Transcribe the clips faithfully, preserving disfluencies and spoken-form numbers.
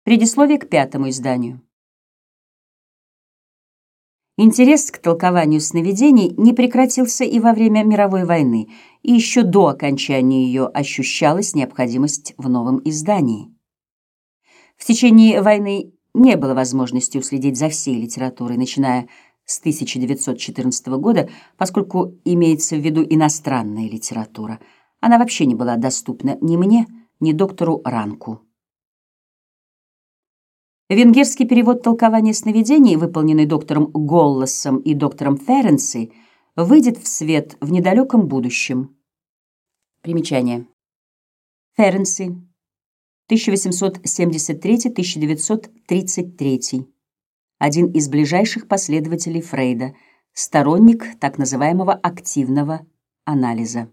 Предисловие к пятому изданию. Интерес к толкованию сновидений не прекратился и во время мировой войны, и еще до окончания ее ощущалась необходимость в новом издании. В течение войны не было возможности уследить за всей литературой, начиная с тысяча девятьсот четырнадцатого года, поскольку имеется в виду иностранная литература. Она вообще не была доступна ни мне, ни доктору Ранку. Венгерский перевод толкования сновидений, выполненный доктором Голласом и доктором Ференци, выйдет в свет в недалеком будущем. Примечание. Ференци, тысяча восемьсот семьдесят третий — тысяча девятьсот тридцать третий, один из ближайших последователей Фрейда, сторонник так называемого активного анализа.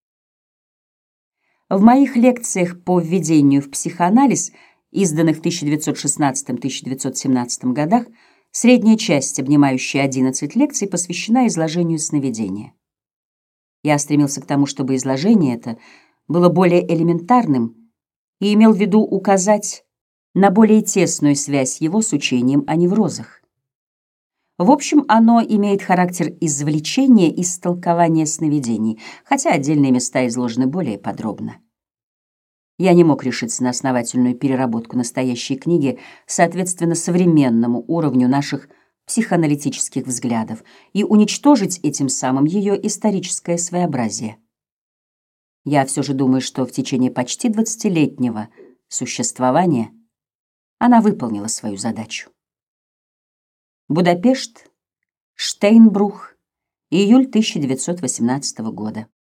В моих лекциях по введению в психоанализ, изданных в тысяча девятьсот шестнадцатом — тысяча девятьсот семнадцатом годах, средняя часть, обнимающая одиннадцать лекций, посвящена изложению сновидения. Я стремился к тому, чтобы изложение это было более элементарным и имел в виду указать на более тесную связь его с учением о неврозах. В общем, оно имеет характер извлечения из толкования сновидений, хотя отдельные места изложены более подробно. Я не мог решиться на основательную переработку настоящей книги соответственно современному уровню наших психоаналитических взглядов и уничтожить этим самым ее историческое своеобразие. Я все же думаю, что в течение почти двадцатилетнего существования она выполнила свою задачу. Будапешт, Штейнбрух, июль тысяча девятьсот восемнадцатого года.